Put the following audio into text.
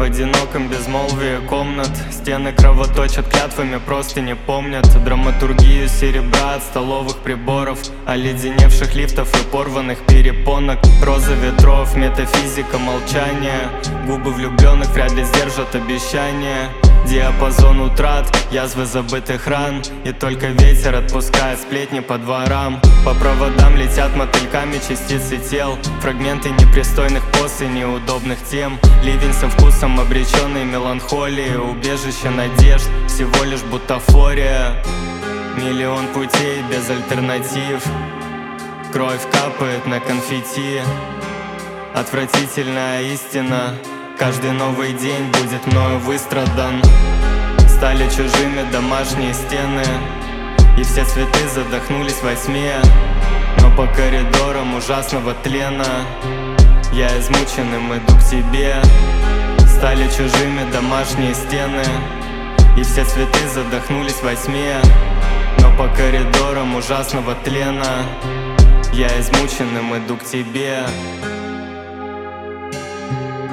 одиноком безмолвии комнат. Стены кровоточат клятвами, просто не помнят драматургию серебра от столовых приборов, оледеневших лифтов и порванных перепонок. Роза ветров, метафизика молчания. Губы влюбленных вряд ли сдержат обещания. Диапазон утрат, язвы забытых ран. И только ветер отпускает сплетни по дворам. По проводам летят мотыльками частицы тел, фрагменты непристойных поз и неудобных тем. Ливень со вкусом обреченной меланхолии, убежище надежд, всего лишь бутафория. Миллион путей без альтернатив, кровь капает на конфетти. Отвратительная истина, каждый новый день будет мною выстрадан. Стали чужими домашние стены, и все цветы задохнулись во тьме. Но по коридорам ужасного тлена я измученным иду к тебе. Стали чужими домашние стены, и все цветы задохнулись во тьме. Но по коридорам ужасного тлена я измученным иду к тебе.